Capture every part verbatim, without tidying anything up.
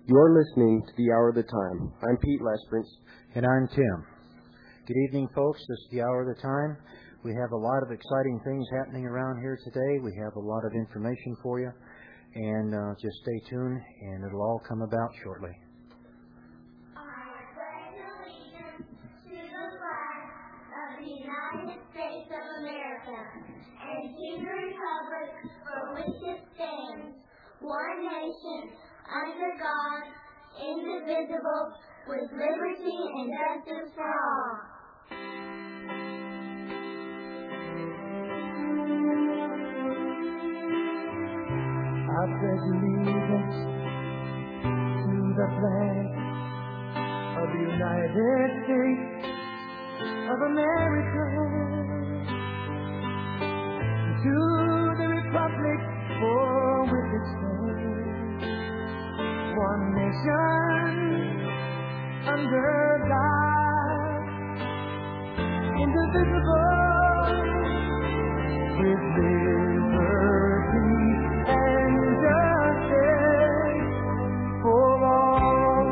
You're listening to The Hour of the Time. I'm Pete Lesperance. And I'm Tim. Good evening, folks. This is The Hour of the Time. We have a lot of exciting things happening around here today. We have a lot of information for you. And uh, just stay tuned, and it'll all come about shortly. United States of America, and to the republic for which it stands, one nation, under God, indivisible, with liberty and justice for all. I pledge allegiance to the flag of the United States of America, to the republic for which it stands, one nation, under God, indivisible, with liberty and justice for all.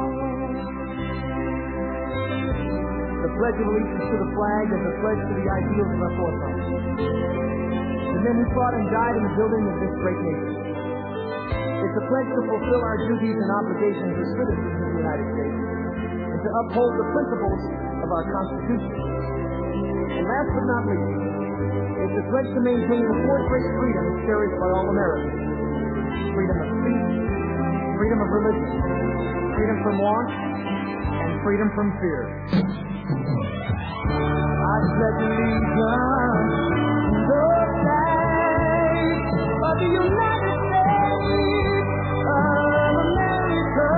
The Pledge of Allegiance to the flag is a pledge to the ideals of our forefathers, the men who fought and died in the building of this great nation. It's a pledge to fulfill our duties and obligations as citizens of the United States, and to uphold the principles of our Constitution. And last but not least, it's a pledge to maintain the four great freedoms cherished by all Americans: freedom of speech, freedom of religion, freedom from want, and freedom from fear. I pledge allegiance to the flag of the United States of America,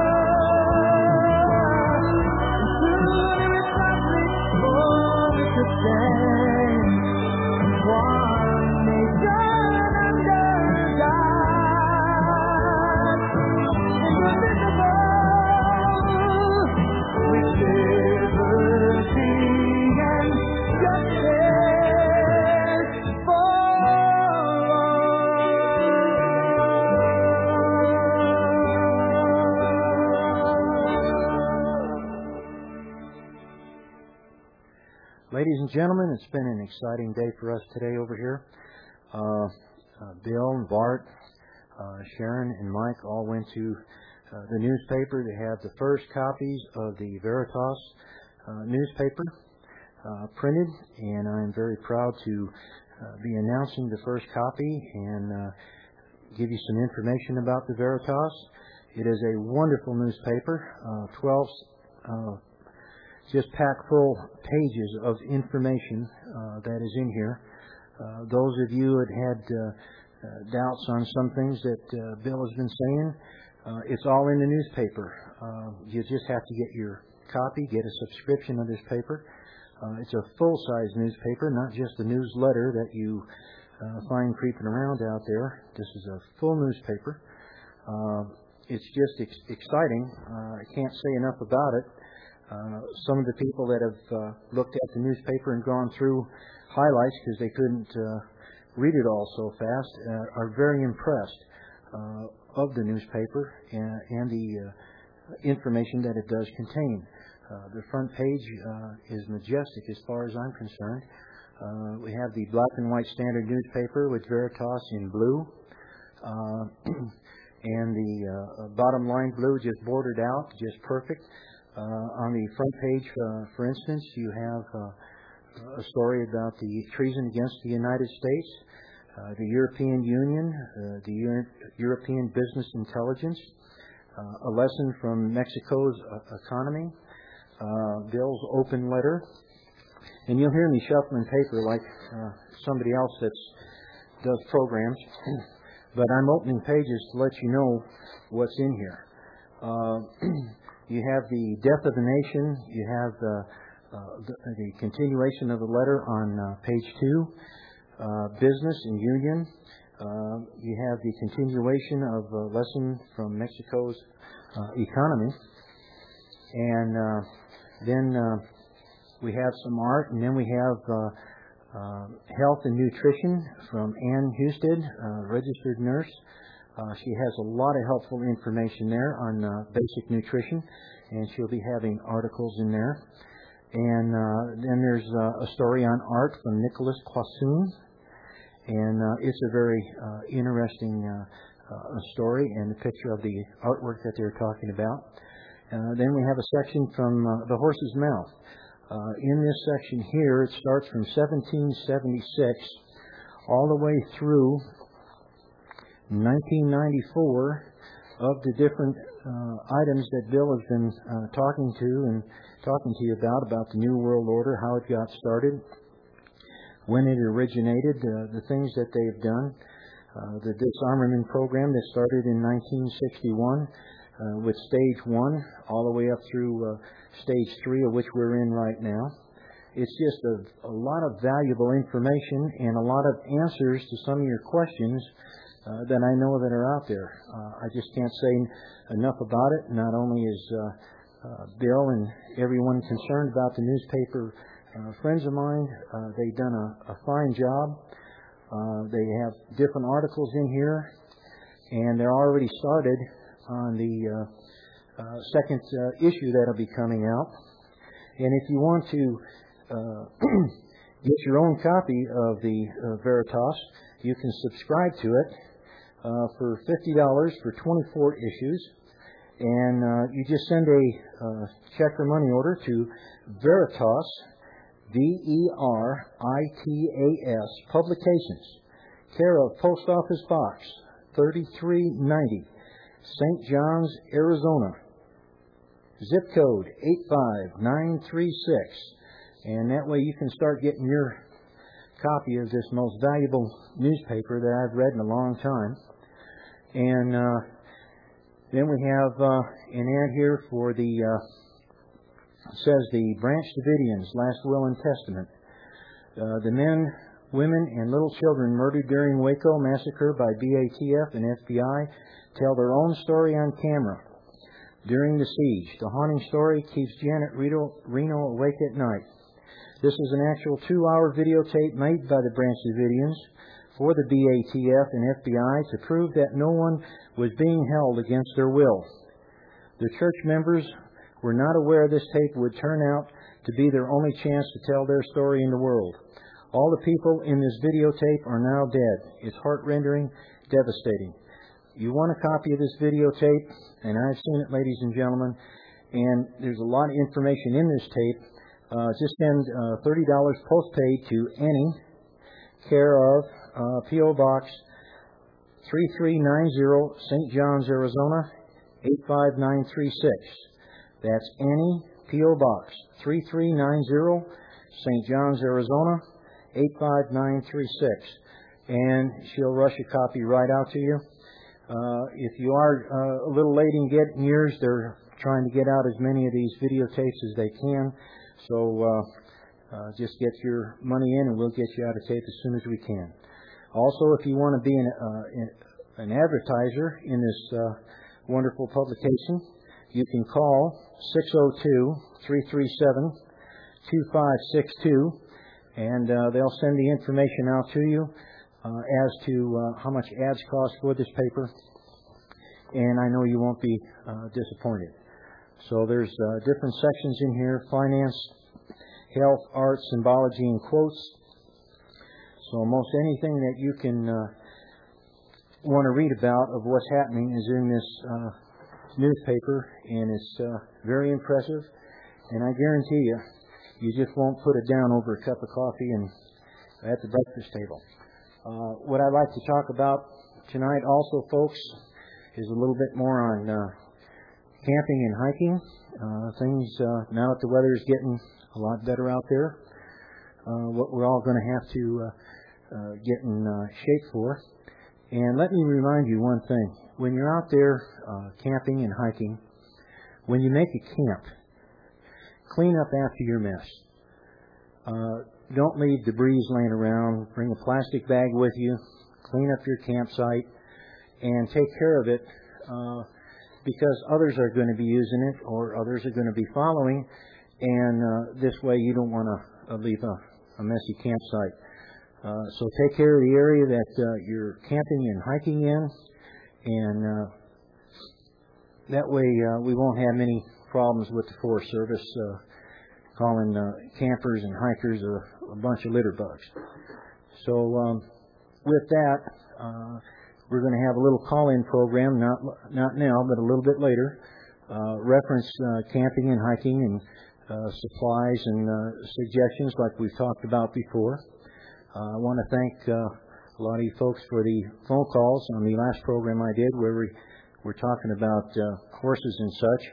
and to the republic for which it stands, one nation under God, indivisible, with liberty and justice for Ladies and gentlemen, it's been an exciting day for us today over here. Uh, uh, Bill and Bart, uh, Sharon and Mike all went to uh, the newspaper to have the first copies of the Veritas uh, newspaper uh, printed, and I'm very proud to uh, be announcing the first copy and uh, give you some information about the Veritas. It is a wonderful newspaper, uh, twelve uh, just packed full pages of information uh, that is in here. Uh, those of you that had uh, uh, doubts on some things that uh, Bill has been saying, uh, it's all in the newspaper. Uh, you just have to get your copy, get a subscription of this paper. Uh, it's a full-size newspaper, not just a newsletter that you uh, find creeping around out there. This is a full newspaper. Uh, it's just ex- exciting. Uh, I can't say enough about it. Uh, some of the people that have uh, looked at the newspaper and gone through highlights because they couldn't uh, read it all so fast uh, are very impressed uh, of the newspaper and, and the uh, information that it does contain. Uh, the front page uh, is majestic as far as I'm concerned. Uh, we have the black and white standard newspaper with Veritas in blue. Uh, and the uh, bottom line blue just bordered out, just perfect. Uh, on the front page, uh, for instance, you have uh, a story about the treason against the United States, uh, the European Union, uh, the Euro- European Business Intelligence, uh, a lesson from Mexico's uh, economy, uh, Bill's open letter, and you'll hear me shuffling paper like uh, somebody else that does programs, but I'm opening pages to let you know what's in here. Uh, You have the death of the nation. You have uh, uh, the, the continuation of the letter on uh, page two, uh, business and union. Uh, you have the continuation of a lesson from Mexico's uh, economy. And uh, then uh, we have some art, and then we have uh, uh, health and nutrition from Ann Husted, uh, registered nurse. Uh, she has a lot of helpful information there on uh, basic nutrition, and she'll be having articles in there. And uh, then there's uh, a story on art from Nicholas Quassoon, and uh, it's a very uh, interesting uh, uh, story and a picture of the artwork that they're talking about. Uh, then we have a section from uh, The Horse's Mouth. Uh, in this section here, it starts from seventeen seventy-six all the way through nineteen ninety-four of the different uh, items that Bill has been uh, talking to and talking to you about, about the New World Order, how it got started, when it originated, uh, the things that they've done, uh, the disarmament program that started in nineteen sixty-one uh, with stage one all the way up through uh, stage three, of which we're in right now. It's just a, a lot of valuable information and a lot of answers to some of your questions uh, that I know that are out there. Uh, I just can't say enough about it. Not only is uh, uh, Bill and everyone concerned about the newspaper, uh, friends of mine, uh, they've done a, a fine job. Uh, they have different articles in here, and they're already started on the uh, uh, second uh, issue that'll be coming out. And if you want to uh, get your own copy of the uh, Veritas, you can subscribe to it uh, for fifty dollars for twenty-four issues. And uh, you just send a uh, check or money order to Veritas, V E R I T A S, Publications, care of Post Office Box thirty-three ninety, Saint John's, Arizona. Zip code eight five nine three six. And that way you can start getting your copy of this most valuable newspaper that I've read in a long time. And uh, then we have uh, an ad here for the, uh, says the Branch Davidians, Last Will and Testament. Uh, the men, women, and little children murdered during Waco massacre by B A T F and F B I tell their own story on camera during the siege. The haunting story keeps Janet Reno, Reno awake at night. This is an actual two-hour videotape made by the Branch Davidians for the B A T F and F B I to prove that no one was being held against their will. The church members were not aware this tape would turn out to be their only chance to tell their story in the world. All the people in this videotape are now dead. It's heart-rending, devastating. You want a copy of this videotape, and I've seen it, ladies and gentlemen, and there's a lot of information in this tape. Uh, just send uh, thirty dollars postpaid to Annie, care of uh, P O Box three three nine zero, Saint John's, Arizona, eight five nine three six. That's Annie, P O Box three three nine zero, Saint John's, Arizona, eight five nine three six. And she'll rush a copy right out to you. Uh, if you are uh, a little late in getting yours, they're trying to get out as many of these videotapes as they can. So uh, uh, just get your money in and we'll get you out of tape as soon as we can. Also, if you want to be an, uh, an advertiser in this uh, wonderful publication, you can call six oh two, three three seven, two five six two, and uh, they'll send the information out to you uh, as to uh, how much ads cost for this paper. And I know you won't be uh, disappointed. So there's uh, different sections in here: finance, health, art, symbology, and quotes. So most anything that you can uh, want to read about of what's happening is in this uh, newspaper, and it's uh, very impressive. And I guarantee you, you just won't put it down over a cup of coffee and at the breakfast table. Uh, what I'd like to talk about tonight also, folks, is a little bit more on uh, camping and hiking. Uh, things, uh, now that the weather is getting a lot better out there, uh, what we're all going to have to uh, uh, get in uh, shape for. And let me remind you one thing. When you're out there uh, camping and hiking, when you make a camp, clean up after your mess. Uh, don't leave debris laying around. Bring a plastic bag with you. Clean up your campsite and take care of it. Uh, because others are going to be using it or others are going to be following, and uh, this way you don't want to uh, leave a, a messy campsite. Uh, so take care of the area that uh, you're camping and hiking in, and uh, that way uh, we won't have many problems with the Forest Service uh, calling uh, campers and hikers a, a bunch of litter bugs. So um, with that, uh, we're going to have a little call-in program, not not now, but a little bit later, uh, reference uh, camping and hiking and uh, supplies and uh, suggestions like we've talked about before. Uh, I want to thank uh, a lot of you folks for the phone calls on the last program I did where we were talking about uh, horses and such.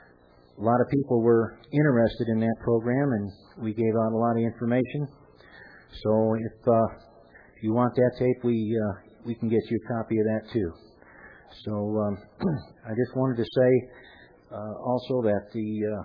A lot of people were interested in that program, and we gave out a lot of information. So if uh, if you want that tape, we uh, we can get you a copy of that too. So um, I just wanted to say uh, also that the uh,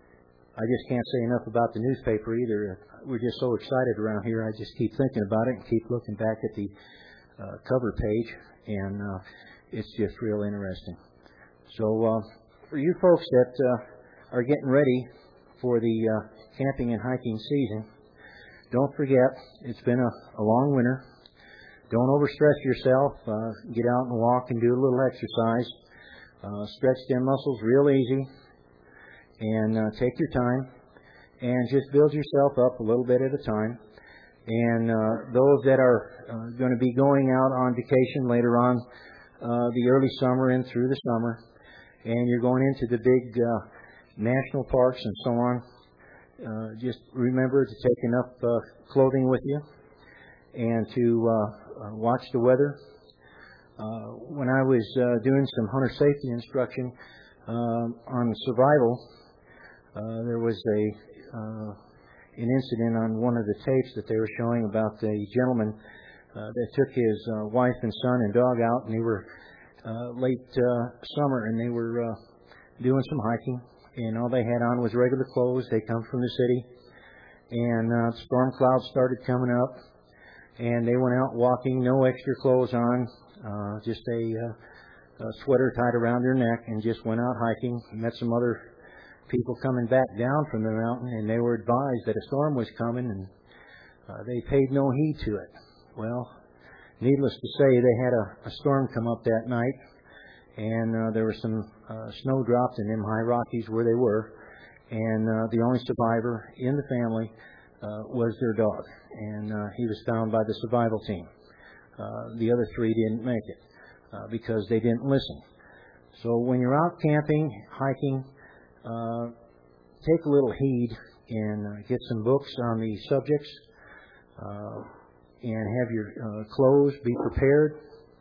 I just can't say enough about the newspaper either. We're just so excited around here. I just keep thinking about it and keep looking back at the uh, cover page, and uh, it's just real interesting. So uh, for you folks that uh, are getting ready for the uh, camping and hiking season, don't forget it's been a, a long winter. Don't overstress yourself. Uh, get out and walk and do a little exercise. Uh, stretch them muscles real easy, and uh, take your time and just build yourself up a little bit at a time. And uh, those that are uh, going to be going out on vacation later on uh, the early summer and through the summer, and you're going into the big uh, national parks and so on, uh, just remember to take enough uh, clothing with you and to uh, uh, watch the weather. Uh, when I was uh, doing some hunter safety instruction um, on survival, uh, there was a uh, an incident on one of the tapes that they were showing about a gentleman uh, that took his uh, wife and son and dog out, and they were uh, late uh, summer, and they were uh, doing some hiking, and all they had on was regular clothes. They come from the city, and uh, storm clouds started coming up, and they went out walking, no extra clothes on, uh, just a, uh, a sweater tied around their neck, and just went out hiking. Met some other people coming back down from the mountain, and they were advised that a storm was coming, and uh, they paid no heed to it. Well, needless to say, they had a, a storm come up that night, and uh, there was some uh, snow dropped in them high Rockies where they were, and uh, the only survivor in the family uh, was their dog, and uh, he was found by the survival team. Uh, the other three didn't make it uh, because they didn't listen. So when you're out camping, hiking, Uh, take a little heed and uh, get some books on the subjects uh, and have your uh, clothes, be prepared.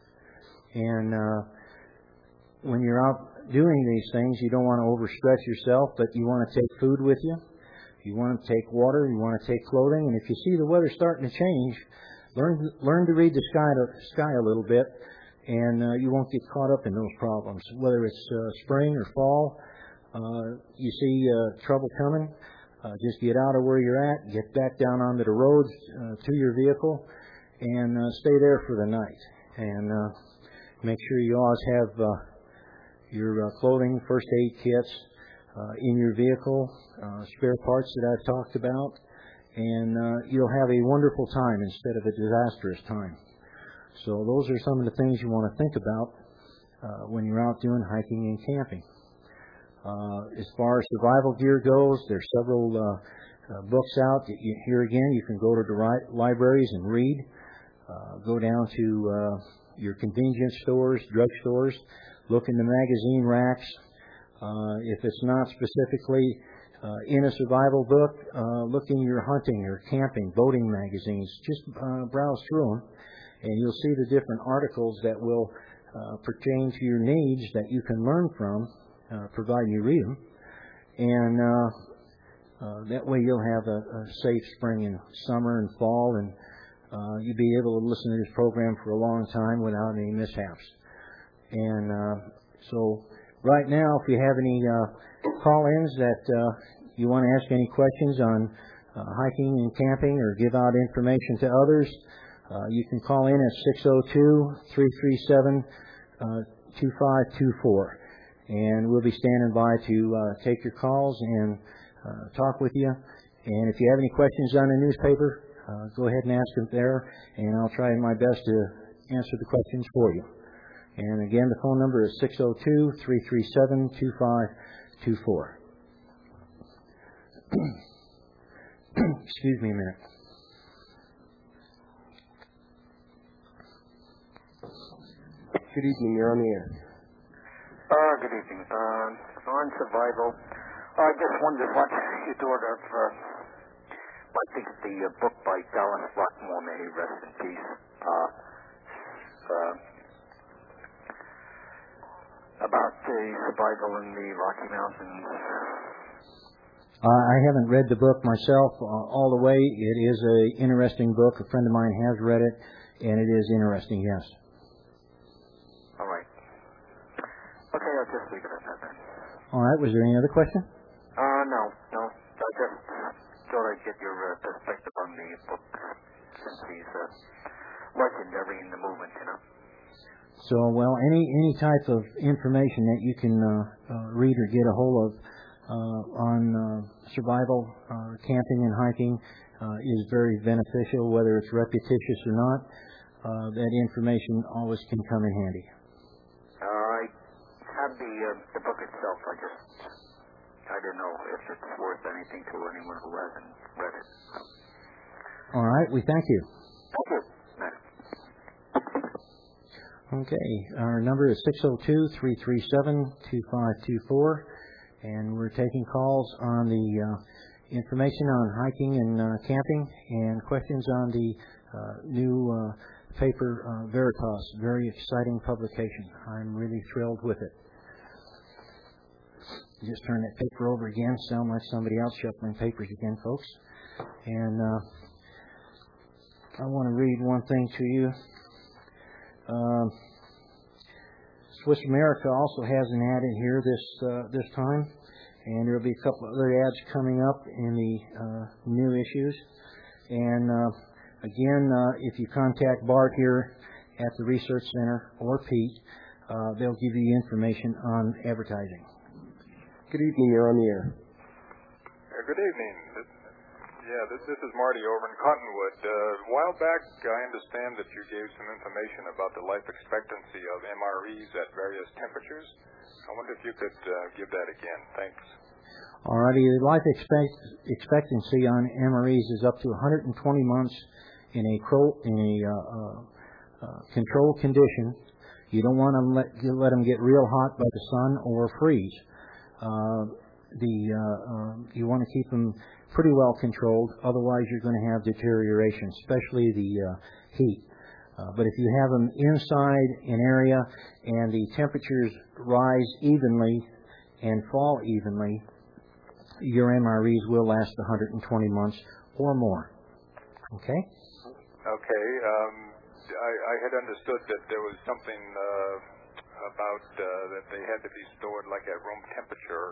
And uh, when you're out doing these things, you don't want to overstretch yourself, but you want to take food with you. You want to take water. You want to take clothing. And if you see the weather starting to change, learn learn to read the sky, to, sky a little bit, and uh, you won't get caught up in those problems, whether it's uh, spring or fall. Uh, you see uh, trouble coming, uh, just get out of where you're at, get back down onto the roads uh, to your vehicle, and uh, stay there for the night. And uh, make sure you always have uh, your uh, clothing, first aid kits uh, in your vehicle, uh, spare parts that I've talked about, and uh, you'll have a wonderful time instead of a disastrous time. So those are some of the things you want to think about uh, when you're out doing hiking and camping. Uh, as far as survival gear goes, there's several uh, uh, books out. You, here again, you can go to the ri- libraries and read. Uh, go down to uh, your convenience stores, drug stores. Look in the magazine racks. Uh, if it's not specifically uh, in a survival book, uh, look in your hunting or camping, boating magazines. Just uh, browse through them, and you'll see the different articles that will uh, pertain to your needs that you can learn from. Uh, providing you read them, and uh, uh, that way you'll have a, a safe spring and summer and fall, and uh, you'll be able to listen to this program for a long time without any mishaps. And uh, so right now, if you have any uh, call-ins that uh, you want to ask any questions on uh, hiking and camping or give out information to others, uh, you can call in at six oh two, three three seven, two five two four. And we'll be standing by to uh, take your calls and uh, talk with you. And if you have any questions on the newspaper, uh, go ahead and ask them there, and I'll try my best to answer the questions for you. And again, the phone number is six oh two, three three seven, two five two four. Excuse me a minute. Good evening. You're on the air. Uh, good evening. Uh, on survival, I just wondered what you thought of, uh, I think the uh, book by Dallas Blackmore, may he rest in peace, uh, uh, about the survival in the Rocky Mountains. Uh, I haven't read the book myself uh, all the way. It is an interesting book. A friend of mine has read it, and it is interesting, yes. All right. Okay, I'll just leave it at that then. All right. Was there any other question? Uh, no, no. I just thought I'd get your uh, perspective on the book, since he's uh, legendary in the movement, you know. So, well, any any type of information that you can uh, uh, read or get a hold of uh, on uh, survival, uh, camping and hiking uh, is very beneficial, whether it's repetitious or not. Uh, that information always can come in handy. Uh, I have the uh, the book itself. I just I don't know if it's worth anything to anyone who hasn't read it. All right. We thank you. Thank you. Okay, our number is six oh two, three three seven, two five two four, and we're taking calls on the uh, information on hiking and uh, camping and questions on the uh, new uh, paper uh, Veritas, very exciting publication. I'm really thrilled with it. Just turn that paper over again, sound like somebody else shuffling papers again, folks. And uh, I want to read one thing to you. Uh, Swiss America also has an ad in here this uh, this time, and there will be a couple of other ads coming up in the uh, new issues. And uh, again, uh, if you contact Bart here at the Research Center or Pete, uh, they'll give you information on advertising. Good evening. You're on the air. Uh, good evening. This, yeah, this, this is Marty over in Cottonwood. Uh, a while back, I understand that you gave some information about the life expectancy of M R Es at various temperatures. I wonder if you could uh, give that again. Thanks. Alrighty, the life expect, expectancy on M R Es is up to one hundred twenty months in a, cro- in a uh, uh, uh, controlled condition. You don't want to let, let them get real hot by the sun or freeze. Uh, the uh, uh, you want to keep them pretty well controlled, otherwise you're going to have deterioration, especially the uh, heat. Uh, but if you have them inside an area and the temperatures rise evenly and fall evenly, your M R Es will last one hundred twenty months or more. Okay? Okay. Um, I, I had understood that there was something uh, about uh, that they had to be stored like at room temperature,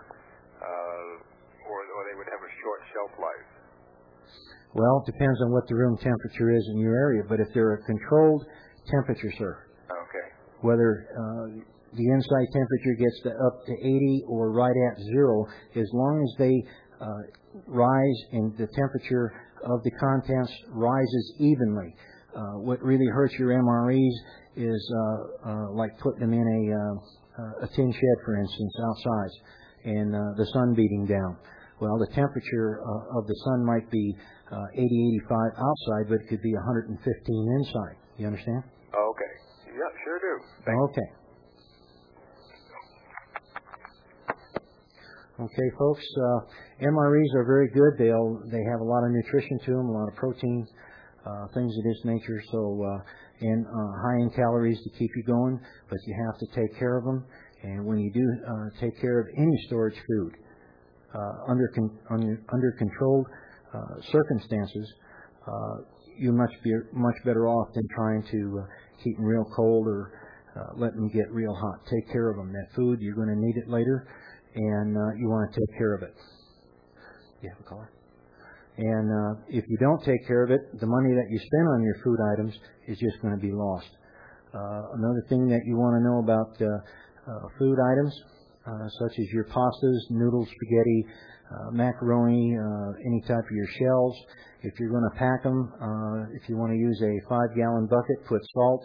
uh, or, or they would have a short shelf life. Well, it depends on what the room temperature is in your area, but if they're a controlled temperature, sir, okay, whether uh, the inside temperature gets to up to eighty or right at zero, as long as they uh, rise and the temperature of the contents rises evenly. Uh, what really hurts your M R Es is uh, uh, like putting them in a, uh, a tin shed, for instance, outside, and uh, the sun beating down. Well, the temperature uh, of the sun might be uh, eighty, eighty-five outside, but it could be one hundred fifteen inside. You understand? Okay. Yeah, sure do. Thanks. Okay. Okay, folks. Uh, M R Es are very good. They'll they have a lot of nutrition to them, a lot of protein, uh, things of this nature. So, uh, and uh, high in calories to keep you going, but you have to take care of them. And when you do uh, take care of any storage food uh, under con- under, under controlled uh, circumstances, uh, you much be much better off than trying to uh, keep them real cold or uh, let them get real hot. Take care of them. That food, you're going to need it later, and uh, you want to take care of it. You have a caller? And uh, if you don't take care of it, the money that you spend on your food items is just going to be lost. Uh, another thing that you want to know about uh, uh, food items, uh, such as your pastas, noodles, spaghetti, uh, macaroni, uh, any type of your shells. If you're going to pack them, uh, if you want to use a five-gallon bucket, put salt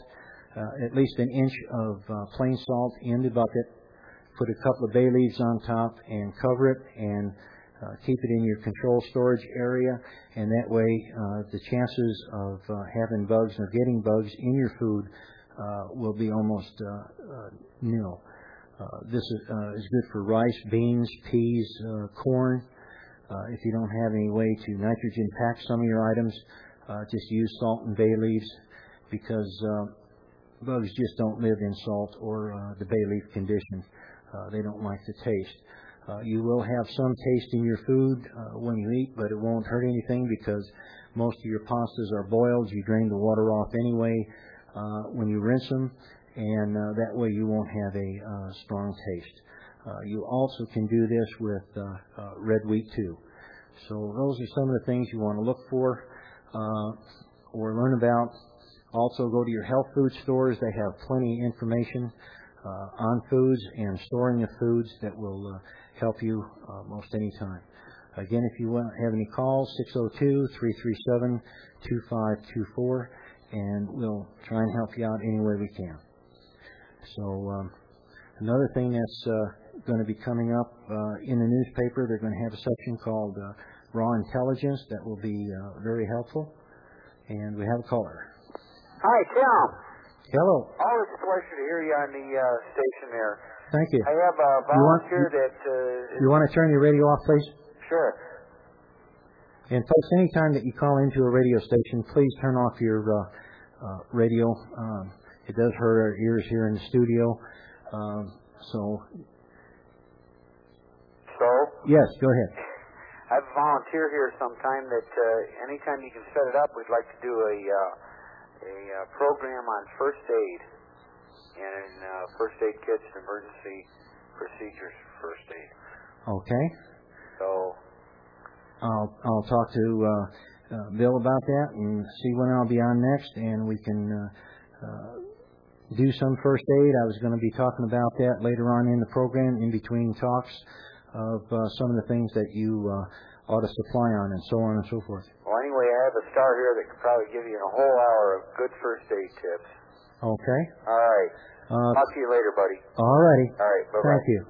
uh, at least an inch of uh, plain salt in the bucket. Put a couple of bay leaves on top and cover it, and uh, keep it in your control storage area. And that way, uh, the chances of uh, having bugs or getting bugs in your food uh, will be almost uh, uh, nil. Uh, this is, uh, is good for rice, beans, peas, uh, corn. Uh, if you don't have any way to nitrogen pack some of your items, uh, just use salt and bay leaves, because uh, bugs just don't live in salt or uh, the bay leaf condition. Uh, they don't like the taste. Uh, you will have some taste in your food uh, when you eat, but it won't hurt anything, because most of your pastas are boiled. You drain the water off anyway uh, when you rinse them, and uh, that way you won't have a uh, strong taste. Uh, you also can do this with uh, uh, red wheat too. So those are some of the things you want to look for uh, or learn about. Also, go to your health food stores. They have plenty of information uh, on foods and storing of foods that will uh, help you uh, most any time. Again, if you want, have any calls, six oh two, three three seven, two five two four, and we'll try and help you out any way we can. So um, another thing that's uh, going to be coming up uh, in the newspaper, they're going to have a section called uh, Raw Intelligence that will be uh, very helpful. And we have a caller. Hi, Tim. Hello. Always a pleasure to hear you on the uh, station there. Thank you. I have a volunteer you want, that... Uh, you want to turn your radio off, please? Sure. And folks, anytime that you call into a radio station, please turn off your uh, uh, radio. Um, it does hurt our ears here in the studio. Um, so... So? Yes, go ahead. I have a volunteer here sometime that uh, anytime you can set it up, we'd like to do a uh, a uh, program on first aid and uh, first aid kits and emergency procedures for first aid. Okay. So I'll I'll talk to uh, uh, Bill about that and see when I'll be on next, and we can uh, uh, do some first aid. I was going to be talking about that later on in the program, in between talks, of uh, some of the things that you uh, ought to supply on, and so on and so forth. Well, anyway, I have a star here that could probably give you a whole hour of good first aid tips. Okay. All right. Uh, Talk to you later, buddy. All righty. All right. Bye-bye. Thank you.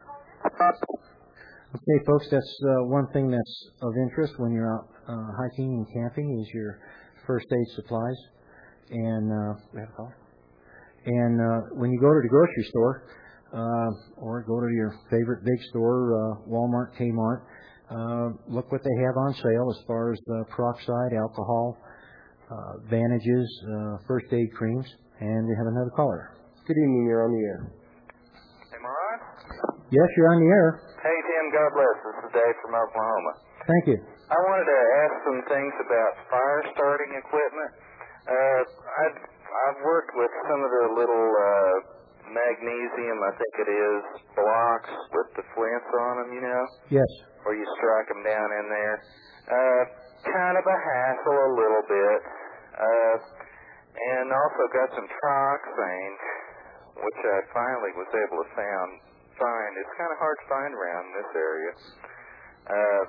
Okay, folks, that's uh, one thing that's of interest when you're out uh, hiking and camping is your first aid supplies. And uh, we have a call. And uh, when you go to the grocery store, Uh, or go to your favorite big store, uh, Walmart, Kmart. Uh, look what they have on sale as far as uh, peroxide, alcohol, uh, bandages, uh, first aid creams. And we have another caller. Good evening, you're on the air. Am I on? Yes, you're on the air. Hey, Tim, God bless. This is Dave from Oklahoma. Thank you. I wanted to ask some things about fire starting equipment. Uh, I've, I've worked with some of the little uh, magnesium, I think it is, blocks with the flints on them, you know? Yes. Where you strike them down in there. Uh, kind of a hassle a little bit. Uh, and also got some trioxane, which I finally was able to found, find. It's kind of hard to find around this area. Uh,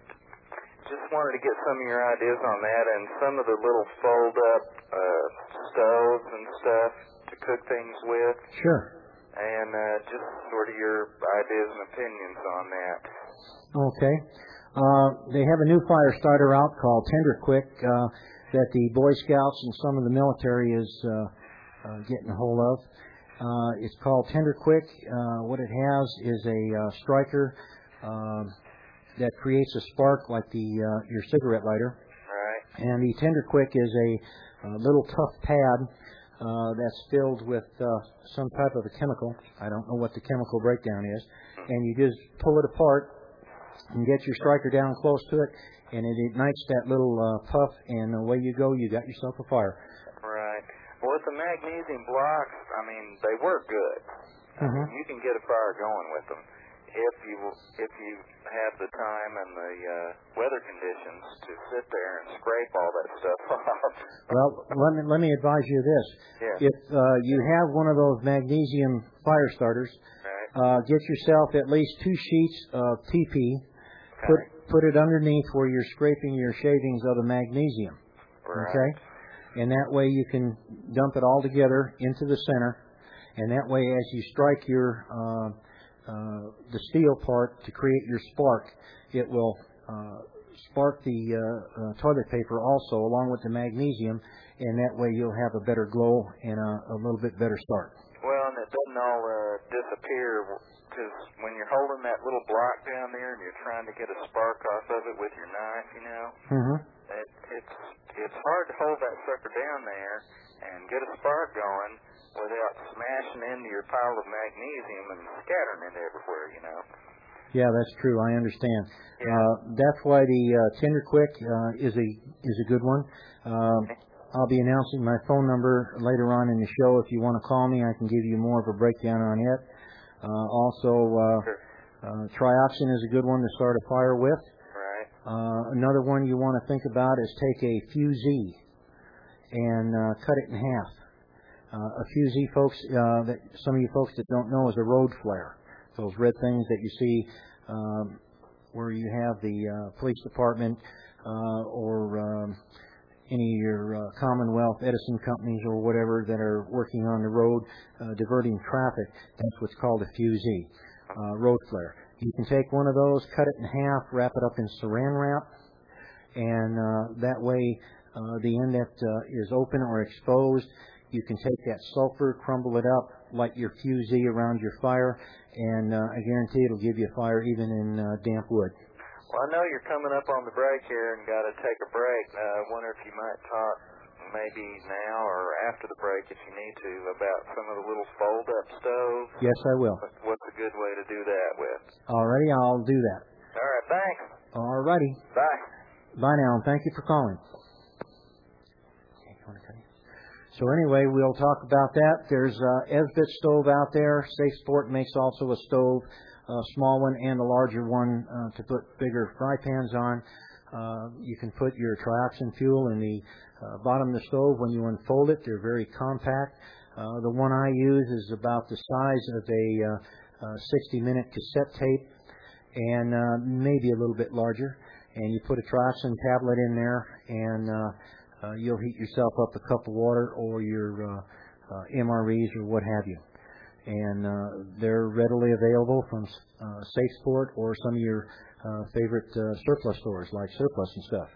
just wanted to get some of your ideas on that, and some of the little fold-up uh, stoves and stuff to cook things with. Sure. And uh, just sort of your ideas and opinions on that. Okay. Uh, they have a new fire starter out called Tender Quick uh, that the Boy Scouts and some of the military is uh, uh, getting a hold of. Uh, it's called Tender Quick. Uh, what it has is a uh, striker uh, that creates a spark like the uh, your cigarette lighter. Right. And the Tender Quick is a, a little tough pad uh, that's filled with uh, some type of a chemical. I don't know what the chemical breakdown is. And you just pull it apart and get your striker down close to it, and it ignites that little uh, puff, and away you go. You got yourself a fire. Right. Well, with the magnesium blocks, I mean, they work good. Mm-hmm. I mean, you can get a fire going with them if you if you have the time and the uh, weather conditions to sit there and scrape all that stuff off. Well, let me let me advise you this: yeah. if uh, you have one of those magnesium fire starters, right. uh, get yourself at least two sheets of P P. Okay. Put put it underneath where you're scraping your shavings of the magnesium. Right. Okay. and that way you can dump it all together into the center, and that way as you strike your uh, uh, the steel part to create your spark, it will uh, spark the uh, uh, toilet paper also along with the magnesium, and that way you'll have a better glow and a, a little bit better start. Well, and it doesn't all uh, disappear, because when you're holding that little block down there and you're trying to get a spark off of it with your knife, you know, mm-hmm. it, it's it's hard to hold that sucker down there and get a spark going without smashing into your pile of magnesium and scattering it everywhere, you know. Yeah, that's true. I understand. Yeah. Uh, that's why the uh, Tender Quick uh, is a is a good one. Um, I'll be announcing my phone number later on in the show. If you want to call me, I can give you more of a breakdown on it. Uh, also, uh, Sure. uh, trioxin is a good one to start a fire with. Right. Uh, another one you want to think about is take a Fusee and uh, cut it in half. Uh, a Fusee, folks, uh, that some of you folks that don't know, is a road flare. Those red things that you see um, where you have the uh, police department uh, or um, any of your uh, Commonwealth Edison companies or whatever that are working on the road uh, diverting traffic. That's what's called a Fusee, uh, road flare. You can take one of those, cut it in half, wrap it up in saran wrap, and uh, that way uh, the end that uh, is open or exposed, you can take that sulfur, crumble it up, light your Fusee around your fire, and uh, I guarantee it'll give you a fire even in uh, damp wood. Well, I know you're coming up on the break here and got to take a break. Uh, I wonder if you might talk maybe now or after the break, if you need to, about some of the little fold-up stoves. Yes, I will. What's a good way to do that with? Alrighty, I'll do that. All right, thanks. Alrighty. Bye. Bye now, and thank you for calling. So anyway, we'll talk about that. There's a Esbit stove out there. Safe Sport makes also a stove, a small one and a larger one uh, to put bigger fry pans on. Uh, you can put your trioxin fuel in the uh, bottom of the stove when you unfold it. They're very compact. Uh, the one I use is about the size of a sixty minute uh, uh, cassette tape, and uh, maybe a little bit larger. And you put a trioxin tablet in there, and uh, Uh, you'll heat yourself up a cup of water or your uh, uh, M R Es or what have you. And uh, they're readily available from uh, Safe Sport or some of your uh, favorite uh, surplus stores like Surplus and stuff.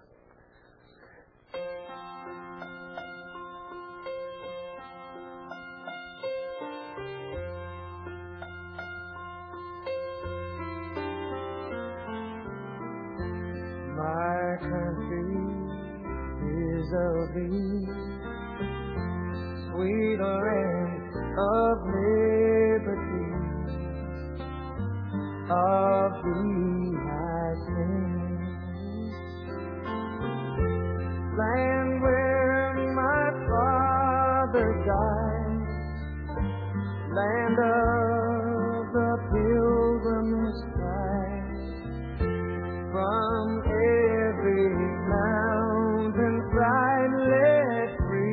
My country is of thee, sweet land of liberty, of thee I sing. Land where my father died, land of the pilgrim's pride, from every mountain side let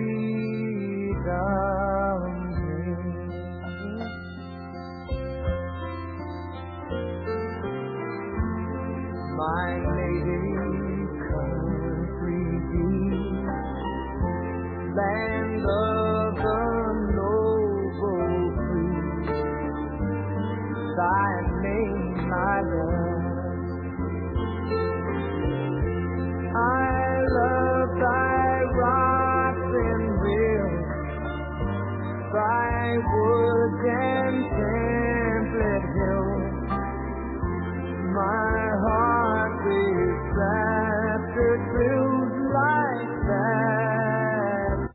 freedom ring. My native country dear, land of the noble free, thy name I love. I love thy rocks and rills, thy woods and template hills. My heart is rapture thrills like that.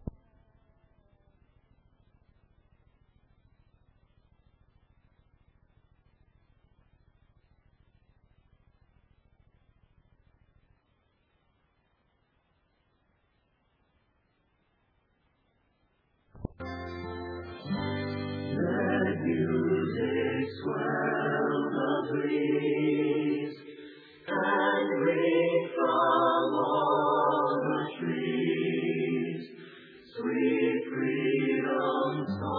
Let music swell the breeze and ring from all the trees sweet freedom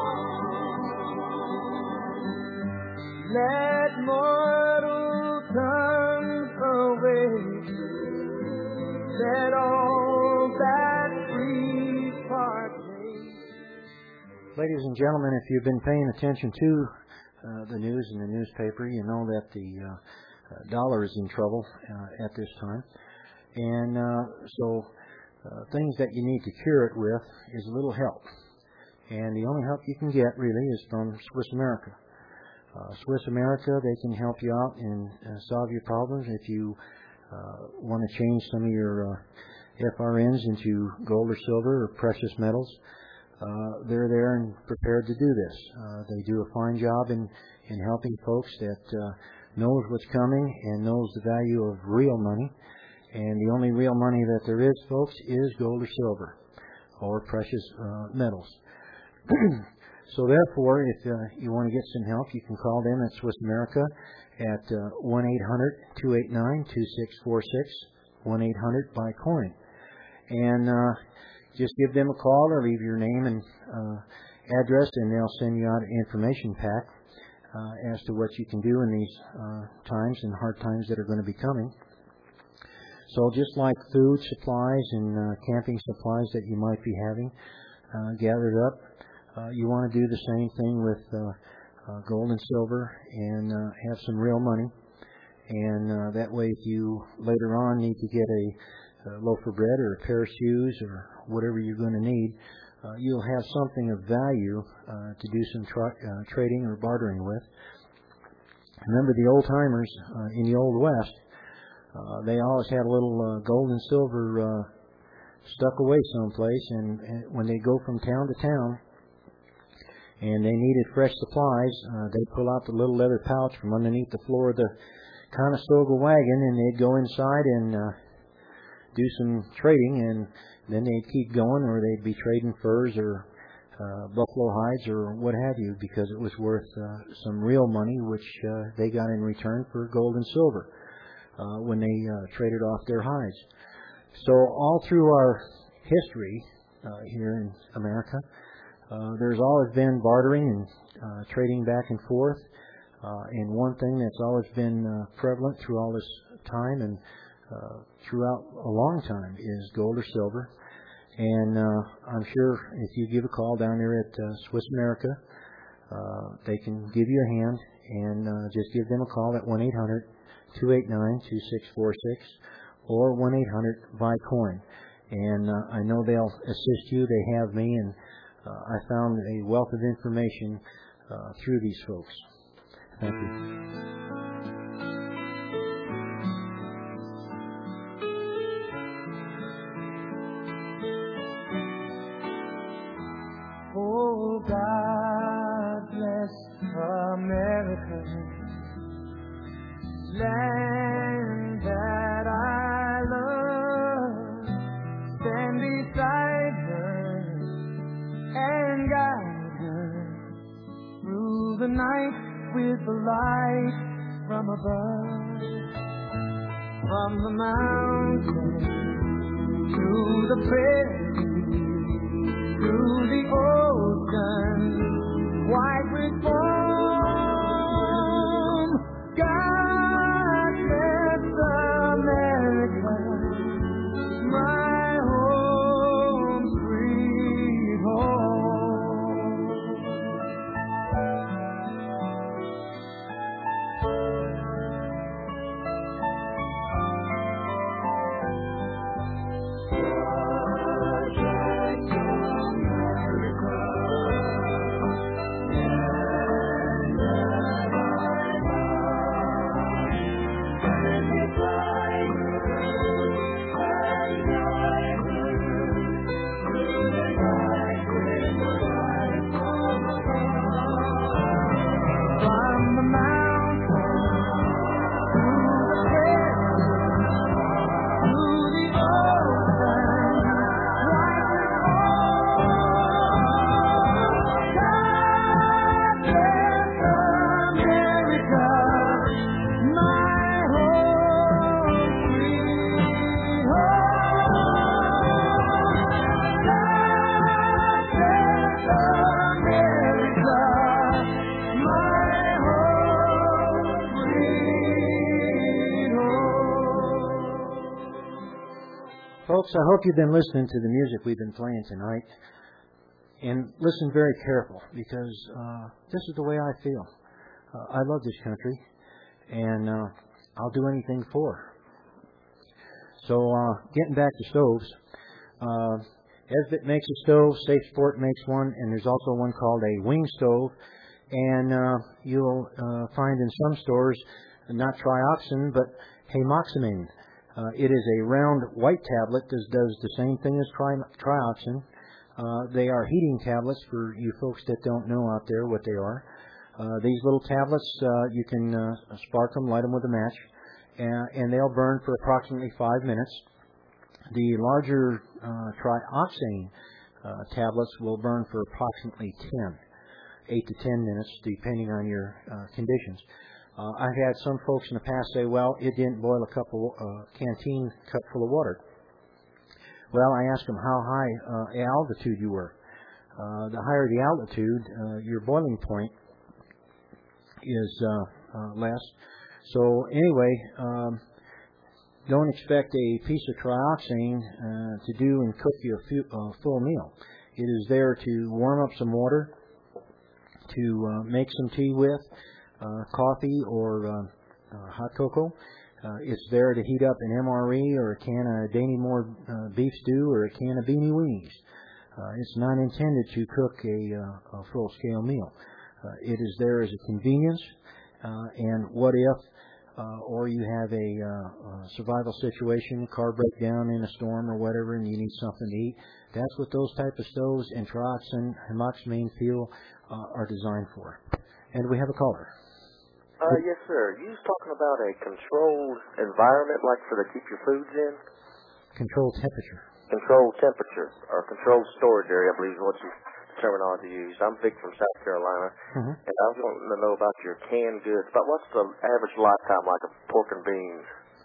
song. Let mortal tongues awake, let all that free Ladies and gentlemen, if you've been paying attention to uh, the news in the newspaper, you know that the uh, uh, dollar is in trouble uh, at this time. And uh, so uh, things that you need to cure it with is a little help. And the only help you can get, really, is from Swiss America. Uh, Swiss America, they can help you out and uh, solve your problems. If you uh, want to change some of your uh, F R Ns into gold or silver or precious metals, uh, they're there and prepared to do this. Uh, they do a fine job in, in helping folks that uh, knows what's coming and knows the value of real money. And the only real money that there is, folks, is gold or silver or precious uh, metals. So therefore, if uh, you want to get some help, you can call them at Swiss America at uh, one eight hundred, two eight nine, two six four six, one eight hundred buy coin. And uh, just give them a call or leave your name and uh, address, and they'll send you out an information pack uh, as to what you can do in these uh, times and hard times that are going to be coming. So just like food supplies and uh, camping supplies that you might be having uh, gathered up, Uh, you want to do the same thing with uh, uh, gold and silver and uh, have some real money. And uh, that way, if you later on need to get a, a loaf of bread or a pair of shoes or whatever you're going to need, uh, you'll have something of value uh, to do some tra- uh, trading or bartering with. Remember the old timers uh, in the Old West, uh, they always had a little uh, gold and silver uh, stuck away someplace, and, and when they go from town to town, and they needed fresh supplies, uh, they'd pull out the little leather pouch from underneath the floor of the Conestoga wagon, and they'd go inside and uh, do some trading, and then they'd keep going, or they'd be trading furs or uh, buffalo hides or what have you, because it was worth uh, some real money, which uh, they got in return for gold and silver uh, when they uh, traded off their hides. So all through our history uh, here in America, Uh, there's always been bartering and uh, trading back and forth, uh, and one thing that's always been uh, prevalent through all this time and uh, throughout a long time is gold or silver. And uh, I'm sure if you give a call down there at uh, Swiss America, uh, they can give you a hand, and uh, just give them a call at one eight hundred, two eight nine, two six four six or one eight hundred buy coin. And uh, I know they'll assist you. They have me, and Uh, I found a wealth of information uh, through these folks. Thank you. Oh, God bless America, land that I love. Stand beside her and guide her through the night with the light from above. From the mountains to the prairie, through the ocean, white with foam. God bless America, my home sweet home. Folks, I hope you've been listening to the music we've been playing tonight. and listen very careful, because uh, this is the way I feel. Uh, I love this country, and uh, I'll do anything for her. So, uh, getting back to stoves, uh, Esbit makes a stove, Safe Sport makes one, and there's also one called a wing stove. And uh, you'll uh, find in some stores not trioxin, but hamoxamine. Uh, it is a round white tablet that does the same thing as tri- trioxin. Uh, they are heating tablets for you folks that don't know out there what they are. Uh, these little tablets, uh, you can uh, spark them, light them with a match, and, and they'll burn for approximately five minutes. The larger uh, trioxane uh, tablets will burn for approximately ten, eight to ten minutes, depending on your uh, conditions. Uh, I've had some folks in the past say, well, it didn't boil a cup of uh, canteen cup full of water. Well, I asked them how high uh, altitude you were. Uh, the higher the altitude, uh, your boiling point is uh, uh, less. So anyway, um, don't expect a piece of trioxane uh, to do and cook you a few, uh, full meal. It is there to warm up some water, to uh, make some tea with, uh, coffee or uh, uh, hot cocoa. Uh, it's there to heat up an M R E or a can of Danny Moore uh, beef stew or a can of beanie weenies. Uh, it's not intended to cook a, uh, a full-scale meal. Uh, it is there as a convenience, uh, and what if, uh, or you have a, uh, a survival situation, car breakdown in a storm or whatever, and you need something to eat. That's what those type of stoves and trioxin, hamoxamine fuel uh, are designed for. And we have a caller. Uh, yes, sir. You was talking about a controlled environment, like for to keep your foods in? Controlled temperature. Controlled temperature, or controlled storage area, I believe is what you terminology you used. I'm big from South Carolina, mm-hmm. and I was wanting to know about your canned goods. But what's the average lifetime like of pork and beans?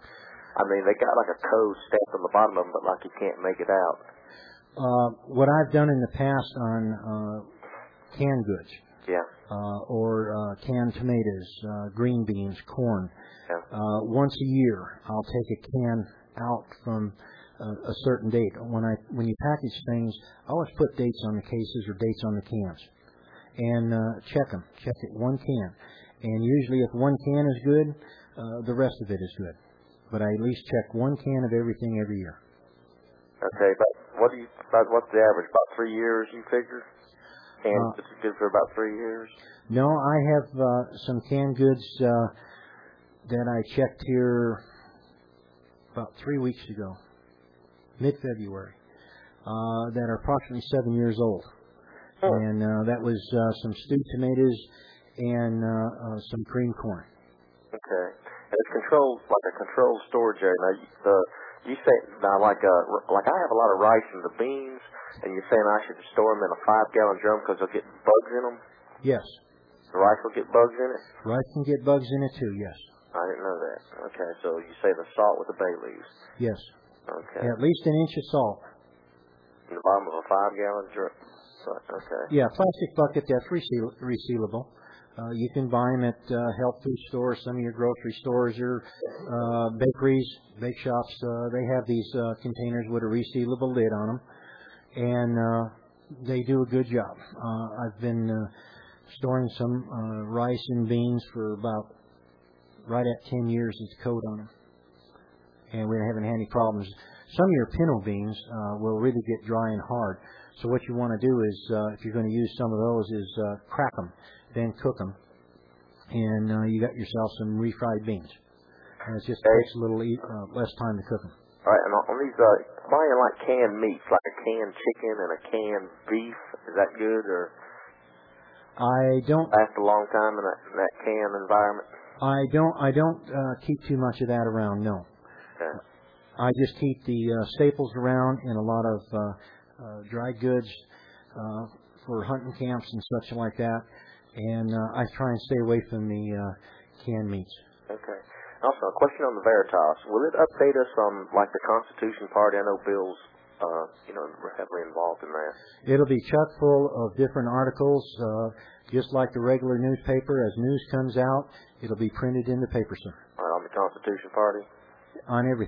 I mean, they got like a code stamped on the bottom of them, but like you can't make it out. Uh, what I've done in the past on uh, canned goods, yeah, uh, or uh, canned tomatoes, uh, green beans, corn. Yeah. Uh, once a year, I'll take a can out from uh, a certain date. When I when you package things, I always put dates on the cases or dates on the cans, and uh, check them. Check it one can, and usually if one can is good, uh, the rest of it is good. But I at least check one can of everything every year. Okay, but what do you? About what's the average? About three years, you figure? Canned goods uh, good for about three years. No, I have uh, some canned goods uh, that I checked here about three weeks ago, mid-February, uh, that are approximately seven years old, oh. and uh, that was uh, some stewed tomatoes and uh, uh, some cream corn. Okay, and it's controlled like a controlled storage area. Now, you, the You say now, like uh, like I have a lot of rice and the beans, and you're saying I should store them in a five-gallon drum because they'll get bugs in them? Yes. The rice will get bugs in it? Rice can get bugs in it too, yes. I didn't know that. Okay, so you say the salt with the bay leaves? Yes. Okay. At least an inch of salt. In the bottom of a five-gallon drum? Okay. Yeah, plastic bucket that's reseal- resealable. Uh, you can buy them at uh, health food stores, some of your grocery stores, your uh, bakeries, bake shops. Uh, they have these uh, containers with a resealable lid on them, and uh, they do a good job. Uh, I've been uh, storing some uh, rice and beans for about right at ten years with the coat on them, and we haven't had any problems. Some of your pinto beans uh, will really get dry and hard. So what you want to do is, uh, if you're going to use some of those, is uh, crack them, then cook them, and uh, you got yourself some refried beans. And it just okay. takes a little uh, less time to cook them. All right, and on these, uh, buying like canned meats, like a canned chicken and a canned beef, is that good, or I don't last a long time in that, in that canned environment? I don't. I don't uh, keep too much of that around. No. Okay. I just keep the uh, staples around and a lot of uh, uh, dry goods uh, for hunting camps and such like that. And uh, I try and stay away from the uh, canned meats. Okay. Also, a question on the Veritas. Will it update us on, like, the Constitution Party? I know Bill's, uh, you know, heavily involved in that. It'll be chock full of different articles, uh, just like the regular newspaper. As news comes out, it'll be printed in the paper, sir. All right, on the Constitution Party? On everything.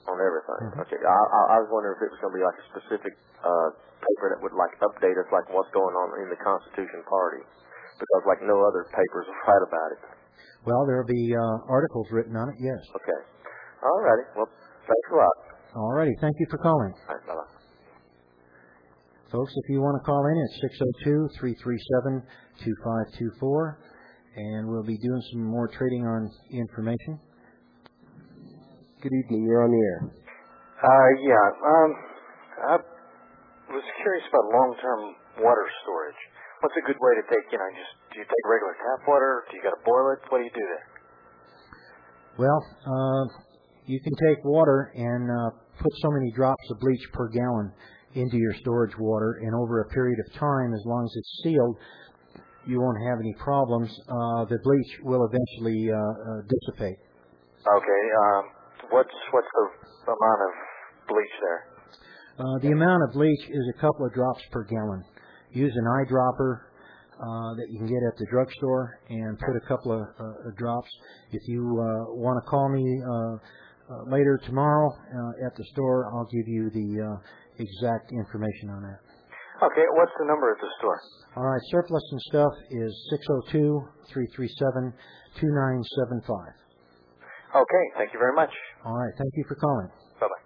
On everything. Mm-hmm. Okay. I, I, I was wondering if it was going to be like a specific uh, paper that would like update us, like what's going on in the Constitution Party, because like no other papers will write about it. Well, there will be uh, articles written on it. Yes. Okay. All righty. Well, thanks a lot. All righty. Thank you for calling. All right, bye-bye. Folks, if you want to call in, it's six oh two, three three seven, two five two four, and we'll be doing some more trading on information. Good evening. You're on the air. Uh, yeah. Um, I was curious about long-term water storage. What's a good way to take, you know, just, do you take regular tap water? Do you got to boil it? What do you do there? Well, uh, you can take water and uh, put so many drops of bleach per gallon into your storage water, and over a period of time, as long as it's sealed, you won't have any problems. Uh, the bleach will eventually uh, uh, dissipate. Okay. Um, what's what's the amount of bleach there? Uh, the amount of bleach is a couple of drops per gallon. Use an eyedropper uh, that you can get at the drugstore and put a couple of uh, drops. If you uh, want to call me uh, uh, later tomorrow uh, at the store, I'll give you the uh, exact information on that. Okay, what's the number at the store? All right, surplus and stuff is six oh two, three three seven, two nine seven five. Okay, thank you very much. All right, thank you for calling. Bye-bye.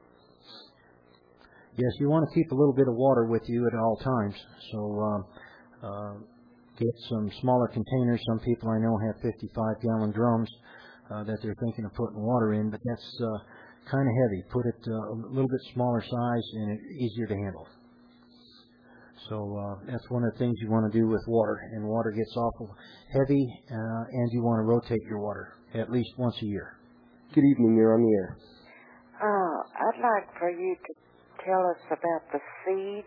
Yes, you want to keep a little bit of water with you at all times. So uh, uh, get some smaller containers. Some people I know have fifty-five gallon drums uh, that they're thinking of putting water in, but that's uh, kind of heavy. Put it uh, a little bit smaller size and easier to handle. So uh, that's one of the things you want to do with water. And water gets awful heavy, uh, and you want to rotate your water at least once a year. Good evening. You're on the air. Uh, I'd like for you to tell us about the seeds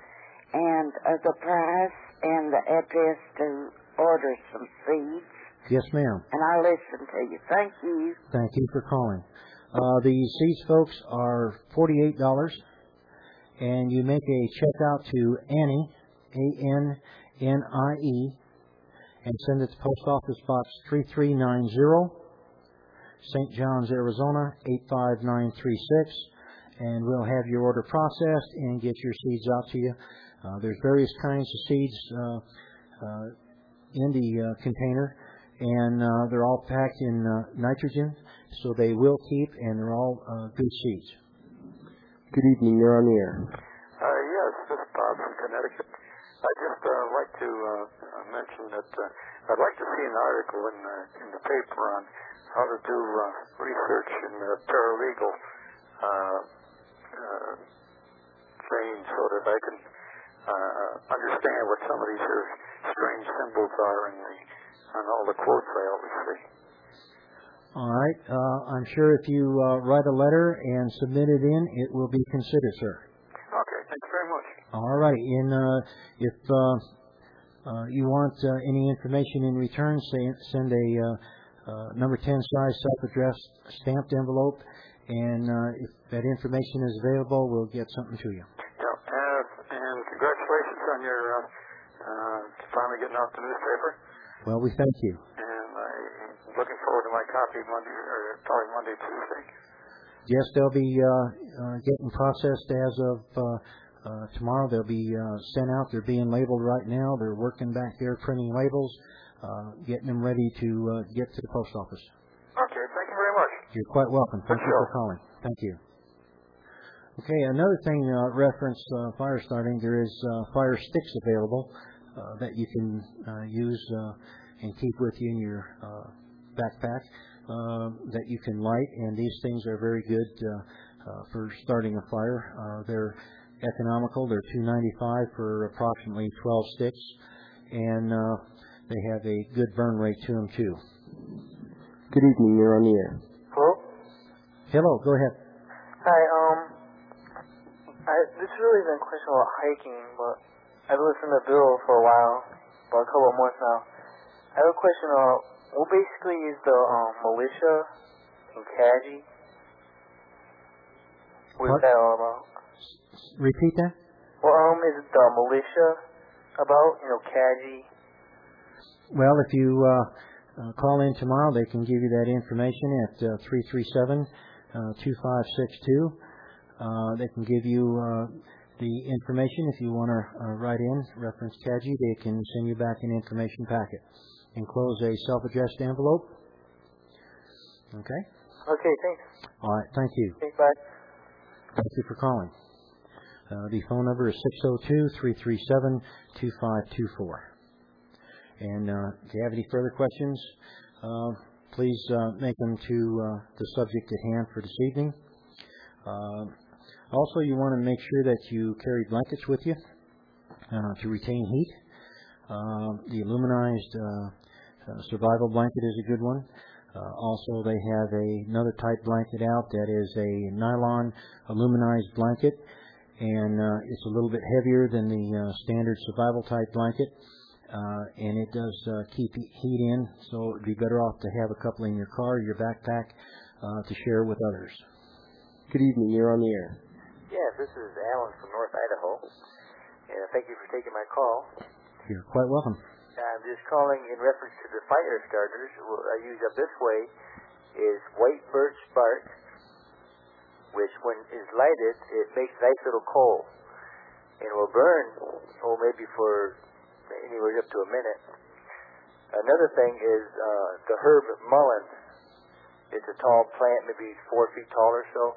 and uh, the price and the address to order some seeds. Yes, ma'am. And I'll listen to you. Thank you. Thank you for calling. Uh, the seeds, folks, are forty-eight dollars. And you make a check out to Annie, A N N I E, and send it to Post Office Box three three nine zero, Saint John's, Arizona, eight five nine three six, and we'll have your order processed and get your seeds out to you. Uh, there's various kinds of seeds uh, uh, in the uh, container, and uh, they're all packed in uh, nitrogen, so they will keep, and they're all uh, good seeds. Good evening. You're on the air. Uh, yes, this is Bob from Connecticut. I'd just uh, like to uh, mention that uh, I'd like to see an article in the, in the paper on how to do uh, research in uh, paralegal uh, uh, training so that I can uh, understand what some of these here strange symbols are in the, on all the quotes I always see. All right. Uh, I'm sure if you uh, write a letter and submit it in, it will be considered, sir. Okay. Thank you very much. All right. And uh, if uh, uh, you want uh, any information in return, say, send a uh, uh, number ten size self-addressed stamped envelope, and uh, if that information is available, we'll get something to you. Yeah. Uh, and congratulations on your uh, uh, finally getting off the newspaper. Well, we thank you. Looking forward to my copy Monday, or probably Monday, Tuesday. Yes, they'll be uh, uh, getting processed as of uh, uh, tomorrow. They'll be uh, sent out. They're being labeled right now. They're working back there, printing labels, uh, getting them ready to uh, get to the post office. Okay, thank you very much. You're quite welcome. Thank you for calling. Thank you. Okay, another thing, uh, reference uh, fire starting, there is uh, fire sticks available uh, that you can uh, use uh, and keep with you in your uh, backpack uh, that you can light, and these things are very good uh, uh, for starting a fire. Uh, they're economical. They're two ninety-five for approximately twelve sticks, and uh, they have a good burn rate to them too. Good evening. You're on the air. Hello. Hello. Go ahead. Hi. Um, I, this really isn't a question about hiking, but I've listened to Bill for a while, about a couple of months now. I have a question about what basically is the um, militia in C A G I? What, what is that all about? Repeat that? Well, um, is it the militia about, you know, C A G I? Well, if you uh, uh, call in tomorrow, they can give you that information at uh, three three seven, two five six two. Uh, they can give you uh, the information if you want to uh, write in, reference C A G I. They can send you back an information packet. Enclose a self-addressed envelope. Okay? Okay, thanks. All right, thank you. Thanks, bye. Thank you for calling. Uh, the phone number is six oh two, three three seven, two five two four. And uh, if you have any further questions, uh, please uh, make them to uh, the subject at hand for this evening. Uh, also, you want to make sure that you carry blankets with you uh, to retain heat. Uh, the aluminized uh, uh, survival blanket is a good one. Uh, also, they have a, another type blanket out that is a nylon aluminized blanket, and uh, it's a little bit heavier than the uh, standard survival type blanket. Uh, and it does uh, keep heat in, so it would be better off to have a couple in your car or your backpack uh, to share with others. Good evening. You're on the air. Yes, this is Alan from North Idaho, and thank you for taking my call. You're quite welcome. I'm just calling in reference to the fire starters. What I use up this way is white birch bark, which when is lighted, it makes nice little coal, and will burn, oh, maybe for anywhere up to a minute. Another thing is uh, the herb mullein. It's a tall plant, maybe four feet tall or so,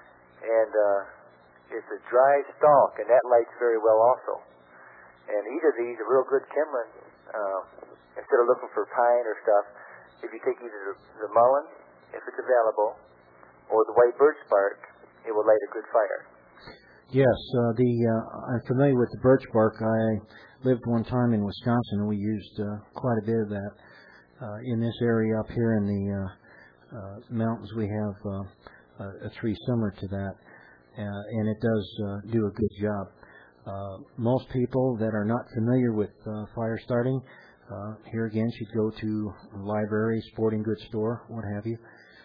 and uh, it's a dry stalk, and that lights very well also. And either of these are real good kindling. Uh, instead of looking for pine or stuff, if you take either the, the mullein, if it's available, or the white birch bark, it will light a good fire. Yes, uh, the uh, I'm familiar with the birch bark. I lived one time in Wisconsin, and we used uh, quite a bit of that. Uh, in this area up here in the uh, uh, mountains, we have uh, a, a tree similar to that, uh, and it does uh, do a good job. Uh, most people that are not familiar with uh, fire starting, uh, here again, should go to a library, sporting goods store, what have you,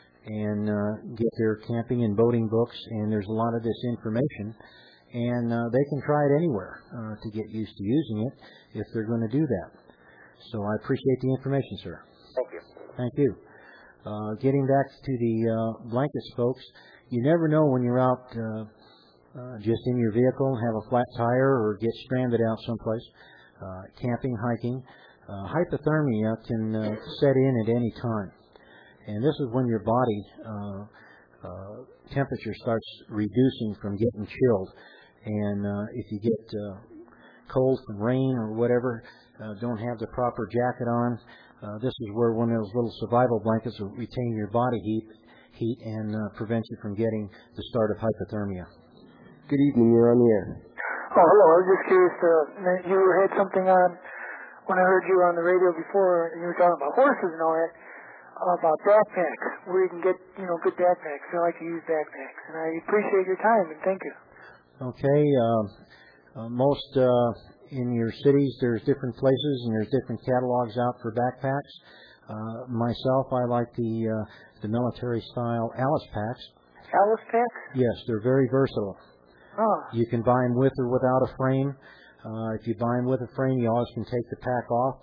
and uh, get their camping and boating books, and there's a lot of this information, and uh, they can try it anywhere uh, to get used to using it if they're going to do that. So I appreciate the information, sir. Thank you. Thank you. Uh, getting back to the uh, blankets, folks, you never know when you're out uh, uh, just in your vehicle and have a flat tire or get stranded out someplace, uh, camping, hiking. Uh, hypothermia can uh, set in at any time. And this is when your body uh, uh, temperature starts reducing from getting chilled. And uh, if you get uh, cold from rain or whatever, uh, don't have the proper jacket on, uh, this is where one of those little survival blankets will retain your body heat, heat and uh, prevent you from getting the start of hypothermia. Good evening. You're on the air. Oh, hello. I was just curious. Uh, you had something on when I heard you on the radio before, and you were talking about horses and all that. About backpacks, where you can get, you know, good backpacks. I like to use backpacks, and I appreciate your time, and thank you. Okay, uh, uh, most uh, in your cities, there's different places, and there's different catalogs out for backpacks. Uh, myself, I like the uh, the military-style Alice packs. Alice packs? Yes, they're very versatile. Oh. You can buy them with or without a frame. Uh, if you buy them with a frame, you always can take the pack off.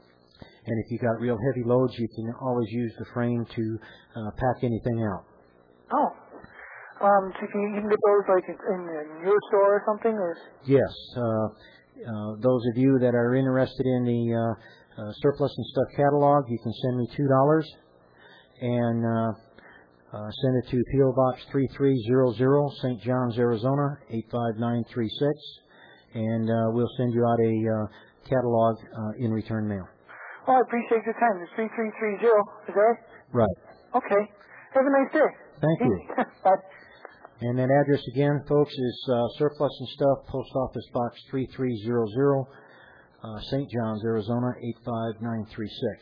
And if you got real heavy loads, you can always use the frame to uh, pack anything out. Oh. Um, so you can, you can get those like in, in your store or something? Or? Yes. Uh, uh, those of you that are interested in the uh, uh, Surplus and Stuff catalog, you can send me two dollars and uh, uh, send it to P O. Box three three zero zero, Saint John's, Arizona, eight five nine three six. And uh, we'll send you out a uh, catalog uh, in return mail. Oh, I appreciate your time. It's three three three zero, is that right? Right. Okay. Have a nice day. Thank you. Bye. And that address again, folks, is uh, Surplus and Stuff, Post Office Box three three zero zero, uh, Saint John's, Arizona, eight five nine three six.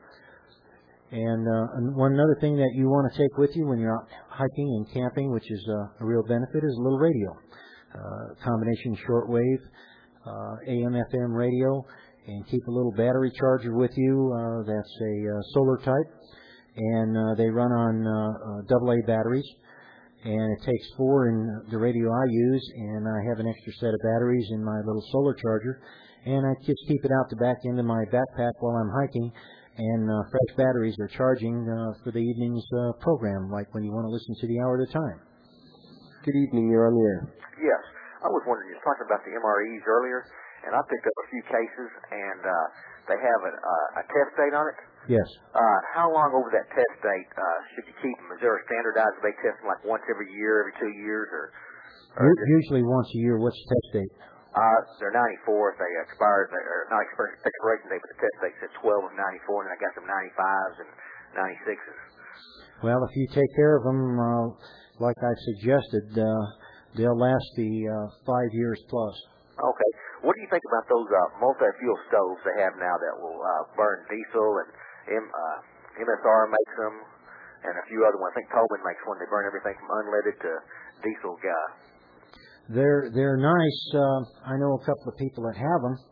And, uh, and one other thing that you want to take with you when you're out hiking and camping, which is uh, a real benefit, is a little radio. Uh, combination shortwave, uh, A M F M radio. And keep a little battery charger with you. Uh, that's a uh, solar type, and uh, they run on uh, uh, double A batteries. And it takes four in the radio I use, and I have an extra set of batteries in my little solar charger. And I just keep it out the back end of my backpack while I'm hiking, and uh, fresh batteries are charging uh, for the evening's uh, program, like when you want to listen to the hour at a time. Good evening. You're on the air. Yes. I was wondering, you were talking about the M R Es earlier, and I picked up a few cases, and uh, they have a, uh, a test date on it. Yes. Uh, how long over that test date uh, should you keep them? Is there a standardized, they test them like once every year, every two years, or? or U- usually once a year. What's the test date? Uh, they're ninety-four. If they expired, they, or not expired, expiration date, but the test date said twelve of ninety-four, and I got some ninety-fives and ninety-sixes. Well, if you take care of them, uh, like I suggested, uh, they'll last the uh, five years plus. Okay. What do you think about those uh, multi-fuel stoves they have now that will uh, burn diesel, and M, uh, M S R makes them, and a few other ones. I think Tobin makes one. They burn everything from unleaded to diesel gas. They're they're nice. Uh, I know a couple of people that have them.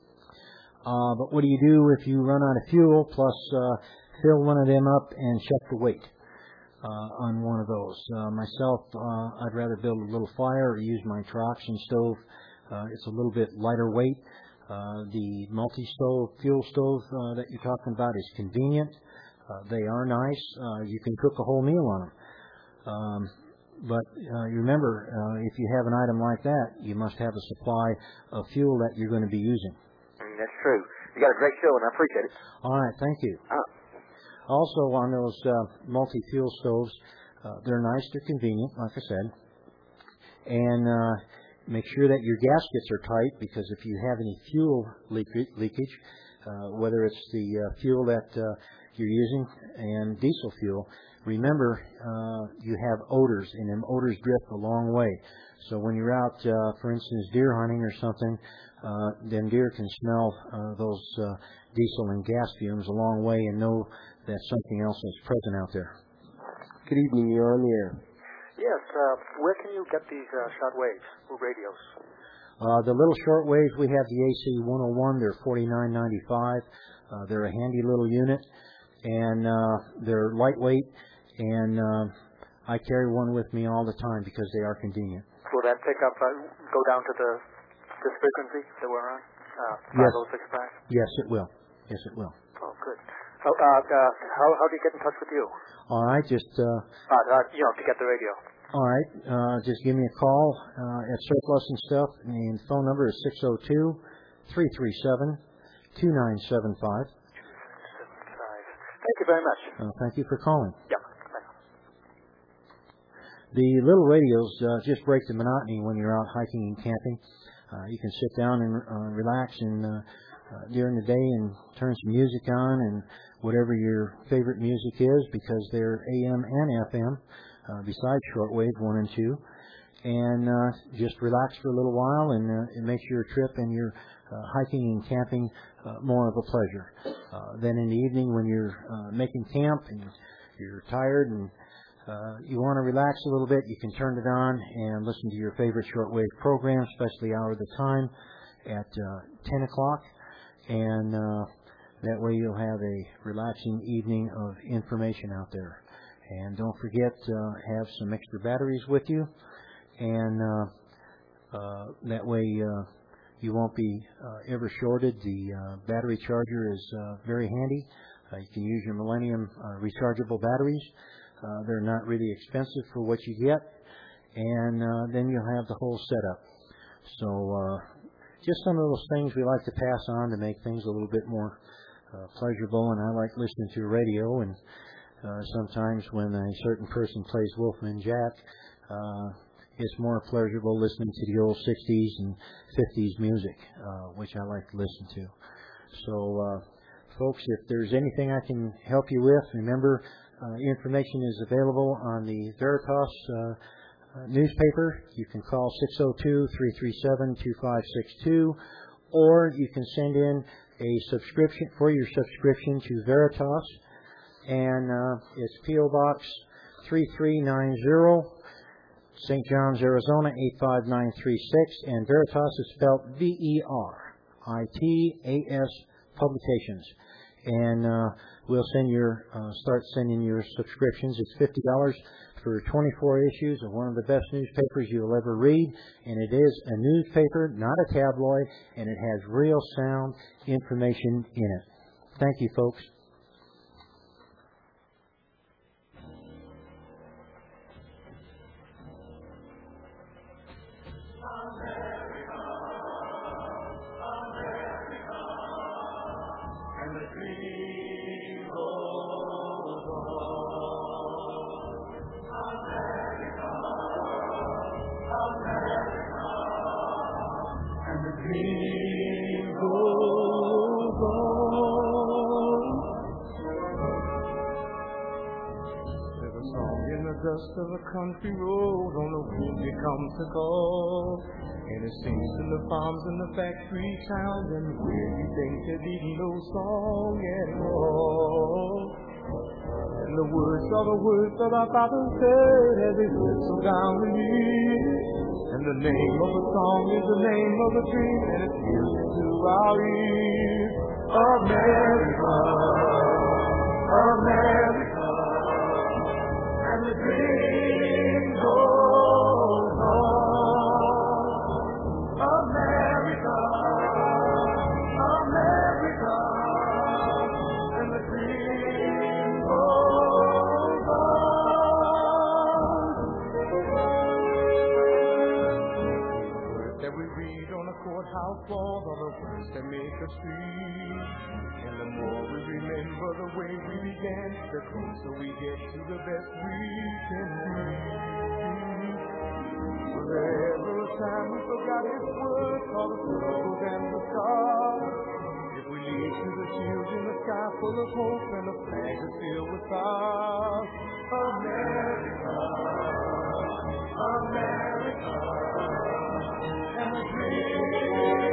Uh, but what do you do if you run out of fuel? Plus, uh, fill one of them up and check the weight uh, on one of those. Uh, myself, uh, I'd rather build a little fire or use my Troxen stove. Uh, it's a little bit lighter weight. Uh, the multi-stove, fuel stove uh, that you're talking about is convenient. Uh, they are nice. Uh, you can cook a whole meal on them. Um, but uh, you remember, uh, if you have an item like that, you must have a supply of fuel that you're going to be using. Mm, that's true. You got a great show, and I appreciate it. All right, thank you. Uh. Also, on those uh, multi-fuel stoves, uh, they're nice, they're convenient, like I said. And uh, make sure that your gaskets are tight, because if you have any fuel leak- leakage, uh, whether it's the uh, fuel that uh, you're using and diesel fuel, remember uh, you have odors, and them odors drift a long way. So when you're out, uh, for instance, deer hunting or something, uh, then deer can smell uh, those uh, diesel and gas fumes a long way and know that something else is present out there. Good evening. You're on the air. Yes. Uh, where can you get these uh, shortwave radios? Uh, the little shortwaves, we have the A C one oh one. They're forty-nine ninety-five. Uh, they're a handy little unit, and uh, they're lightweight, and uh, I carry one with me all the time because they are convenient. Will that pick up, uh, go down to the this frequency that we're on? Uh, Yes. five oh six five? Yes, it will. Yes, it will. Oh, good. Oh, uh, uh, how, how do you get in touch with you? All right, just uh, Uh, uh, you know, to get the radio. all right. Uh, just give me a call uh, at Surplus and Stuff, and the phone number is six oh two, three three seven, two nine seven five. Thank you very much. Uh, thank you for calling. Yep. The little radios uh, just break the monotony when you're out hiking and camping. Uh, you can sit down and uh, relax and uh, uh, during the day and turn some music on and whatever your favorite music is, because they're A M and F M uh, besides shortwave one and two. And uh, just relax for a little while, and uh, it makes your trip and your uh, hiking and camping uh, more of a pleasure. Uh, then in the evening when you're uh, making camp and you're tired and Uh, you want to relax a little bit, you can turn it on and listen to your favorite shortwave program, especially Hour of the Time at uh, ten o'clock. And uh, that way you'll have a relaxing evening of information out there. And don't forget to uh, have some extra batteries with you. And uh, uh, that way uh, you won't be uh, ever shorted. The uh, battery charger is uh, very handy. Uh, you can use your Millennium uh, rechargeable batteries. Uh, they're not really expensive for what you get, and uh, then you'll have the whole setup. So uh, just some of those things we like to pass on to make things a little bit more uh, pleasurable, and I like listening to radio, and uh, sometimes when a certain person plays Wolfman Jack, uh, it's more pleasurable listening to the old sixties and fifties music, uh, which I like to listen to. So uh, folks, if there's anything I can help you with, remember, Uh, information is available on the Veritas uh, uh, newspaper. You can call six oh two, three three seven, two five six two, or you can send in a subscription for your subscription to Veritas, and uh, it's P O Box three three nine zero, Saint John's, Arizona eight five nine three six, and Veritas is spelled V E R I T A S Publications. And uh, we'll send your uh, start sending your subscriptions. It's fifty dollars for twenty-four issues of one of the best newspapers you'll ever read. And it is a newspaper, not a tabloid, and it has real sound information in it. Thank you, folks. dream goes on. America, America, and the dream goes on. There's a song in the dust of a country road, on the wind it comes to call. And it sings in the farms and the factory towns, and where you think there be no song at all. And the words are the words that our father said as they whistle down the years. And the name of a song is the name of a dream, and it fills into our ears. America, America, and the dream goes on. America, America, and the dream goes on. The words that we read on the courthouse walls are the words that make us free. And the more we remember the way we began, the closer we get to the best we can be. Forever a time we forgot his words, all the struggles and the scars. If we lead to the shields in the sky full of hope and the flag is filled with stars. America, America, and the dream